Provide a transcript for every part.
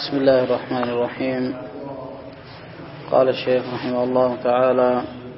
بسم الله الرحمن الرحيم. قال الشيخ رحمه الله تعالى: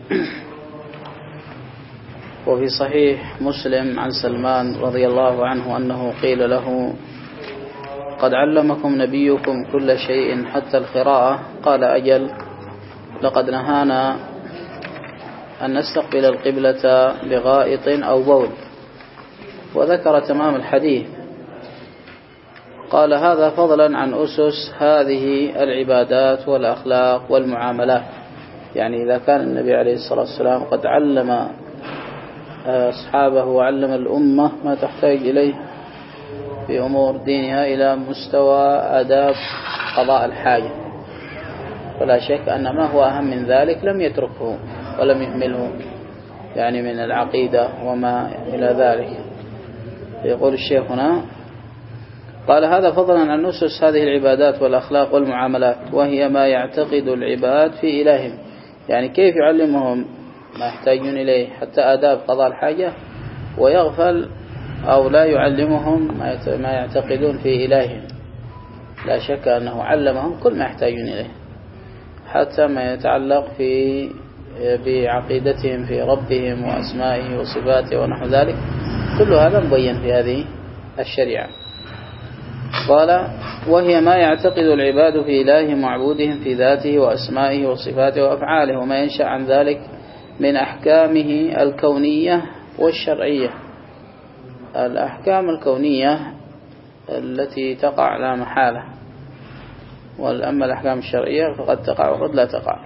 وفي صحيح مسلم عن سلمان رضي الله عنه أنه قيل له: قد علمكم نبيكم كل شيء حتى القراءة؟ قال: أجل، لقد نهانا أن نستقبل القبلة بغائط أو بول. وذكر تمام الحديث. قال: هذا فضلا عن أسس هذه العبادات والأخلاق والمعاملات. يعني إذا كان النبي عليه الصلاة والسلام قد علم أصحابه وعلم الأمة ما تحتاج إليه في أمور دينها إلى مستوى آداب قضاء الحاجة، فلا شك أن ما هو أهم من ذلك لم يتركه ولم يهمله، يعني من العقيدة وما إلى ذلك. يقول الشيخ هنا: قال: هذا فضلا عن أسس هذه العبادات والأخلاق والمعاملات، وهي ما يعتقد العباد في إلههم. يعني كيف يعلمهم ما يحتاجون إليه حتى آداب قضاء الحاجة، ويغفل أو لا يعلمهم ما يعتقدون في إلههم. لا شك أنه علمهم كل ما يحتاجون إليه، حتى ما يتعلق بعقيدتهم في ربهم وأسمائه وصفاته ونحو ذلك. كل هذا مبين في هذه الشريعة. قال: وهي ما يعتقد العباد في إلههم ومعبودهم في ذاته وأسمائه وصفاته وأفعاله، وما ينشأ عن ذلك من أحكامه الكونية والشرعية. الأحكام الكونية التي تقع لا محالة، وأما الأحكام الشرعية فقد تقع وقد لا تقع.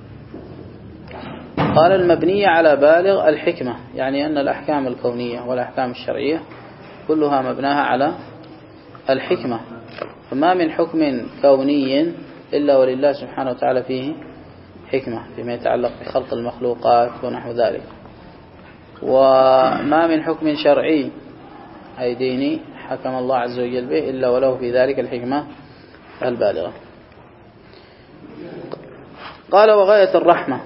قال: المبنية على بالغ الحكمة، يعني أن الأحكام الكونية والأحكام الشرعية كلها مبناها على الحكمة، فما من حكم كوني إلا ولله سبحانه وتعالى فيه حكمة فيما يتعلق بخلق المخلوقات ونحو ذلك. وما من حكم شرعي أي ديني حكم الله عز وجل به إلا وله في ذلك الحكمة البالغة. قال: وغاية الرحمة،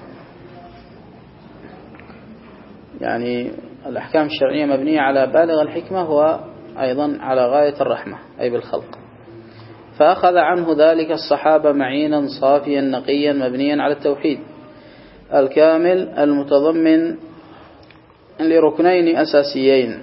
يعني الأحكام الشرعية مبنية على بالغ الحكمة، هو أيضا على غاية الرحمة أي بالخلق. فأخذ عنه ذلك الصحابة معينا صافيا نقيا مبنيا على التوحيد الكامل المتضمن لركنين أساسيين: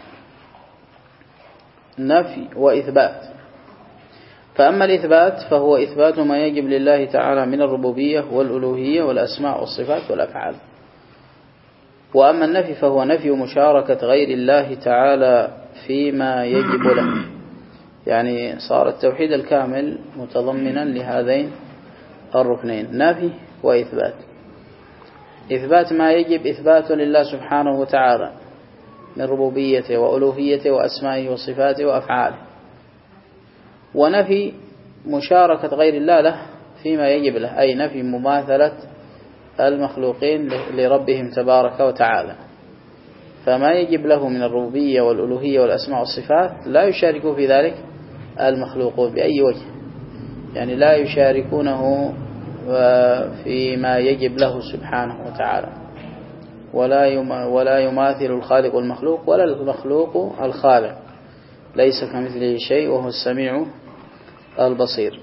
نفي وإثبات. فأما الإثبات فهو إثبات ما يجب لله تعالى من الربوبية والألوهية والأسماء والصفات والأفعال. وأما النفي فهو نفي مشاركة غير الله تعالى فيما يجب له. يعني صار التوحيد الكامل متضمنا لهذين الركنين: نفي وإثبات. إثبات ما يجب إثباته لله سبحانه وتعالى من ربوبيته وألوهيته وأسمائه وصفاته وأفعاله، ونفي مشاركة غير الله له فيما يجب له، أي نفي مماثلة المخلوقين لربهم تبارك وتعالى. فما يجب له من الربوبية والألوهية والأسماء والصفات لا يشاركه في ذلك المخلوقون بأي وجه، يعني لا يشاركونه فيما يجب له سبحانه وتعالى، ولا يماثل الخالق المخلوق ولا المخلوق الخالق، ليس كمثله شيء وهو السميع البصير.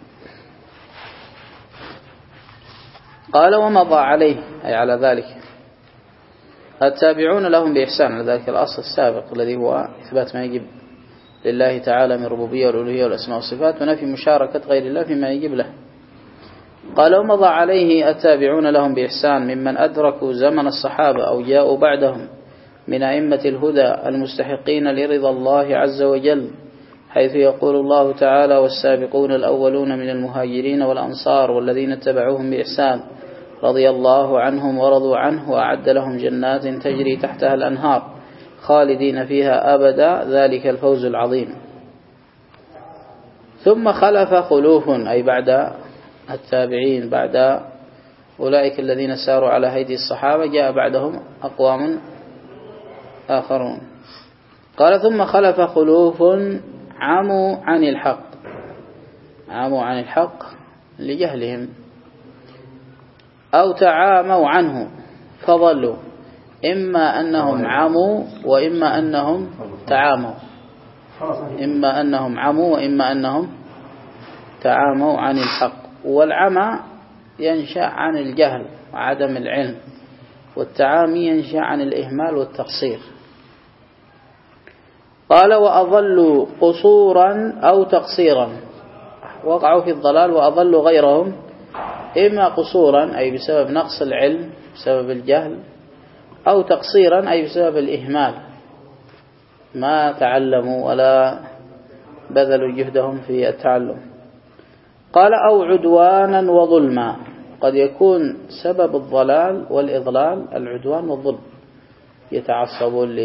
قال: ومضى عليه أي على ذلك التابعون لهم بإحسان، على ذلك الأصل السابق الذي هو إثبات ما يجب لله تعالى من ربوبية والألوهية والأسماء والصفات، ونفي مشاركة غير الله فيما يجب له. قال: ومضى عليه التابعون لهم بإحسان ممن أدركوا زمن الصحابة أو جاءوا بعدهم من أئمة الهدى المستحقين لرضا الله عز وجل، حيث يقول الله تعالى: والسابقون الأولون من المهاجرين والأنصار والذين اتبعوهم بإحسان رضي الله عنهم ورضوا عنه وأعد لهم جنات تجري تحتها الأنهار خالدين فيها أبدا ذلك الفوز العظيم. ثم خلف خلوف أي بعد التابعين، بعد أولئك الذين ساروا على هيدي الصحابة جاء بعدهم أقوام آخرون. قال: ثم خلف خلوف عموا عن الحق، عموا عن الحق لجهلهم أو تعاموا عنه فضلوا، إما أنهم عموا وإما أنهم تعاموا، إما أنهم عموا وإما أنهم تعاموا عن الحق. والعمى ينشأ عن الجهل وعدم العلم، والتعامي ينشأ عن الإهمال والتقصير. قال وأضلوا قصورا أو تقصيرا، وقعوا في الضلال وأضلوا غيرهم، إما قصورا أي بسبب نقص العلم بسبب الجهل، أو تقصيرا أي بسبب الإهمال، ما تعلموا ولا بذلوا جهدهم في التعلم. قال أو عدوانا وظلما، قد يكون سبب الضلال والإضلال العدوان والظلم، يتعصبون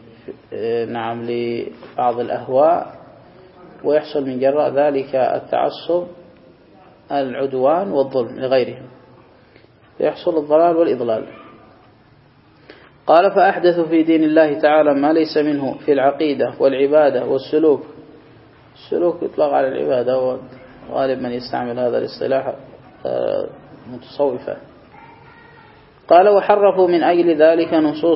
لبعض الأهواء ويحصل من جراء ذلك التعصب العدوان والظلم لغيرهم، يحصل الضلال والإضلال. قال فأحدثوا في دين الله تعالى ما ليس منه في العقيدة والعبادة والسلوك. السلوك يطلق على العبادة، وغالب من يستعمل هذا الاصطلاح متصوفة. قال وحرفوا من أجل ذلك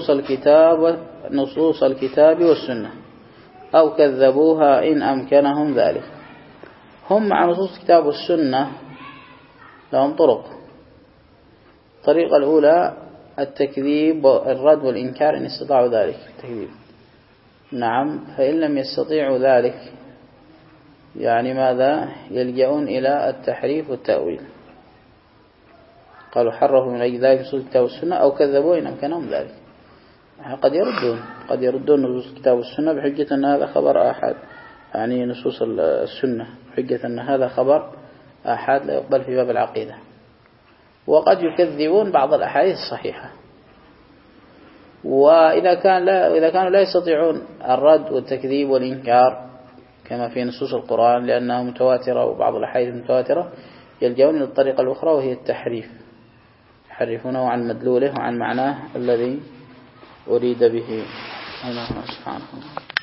نصوص الكتاب والسنة أو كذبوها إن أمكنهم ذلك. هم مع نصوص الكتاب والسنة لهم طرق. الطريقة الأولى التكذيب والرد والإنكار إن استطاعوا ذلك التكذيب، نعم. فإن لم يستطيعوا ذلك يعني ماذا؟ يلجؤون إلى التحريف والتأويل. قالوا حرفوا من أجل ذلك نصوص الكتاب والسنة أو كذبوا إن أمكنهم ذلك. قد يردون نصوص الكتاب والسنة بحجة أن هذا خبر آحاد، يعني نصوص السنة بحجة أن هذا خبر آحاد لا يقبل في باب العقيدة. وقد يكذبون بعض الأحاديث الصحيحة. وإذا كانوا لا يستطيعون الرد والتكذيب والإنكار كما في نصوص القرآن لأنها متواترة وبعض الأحاديث متواترة، يلجؤون إلى الطريقة الأخرى وهي التحريف، يحرفونه عن مدلوله وعن معناه الذي أريد به. الله سبحانه.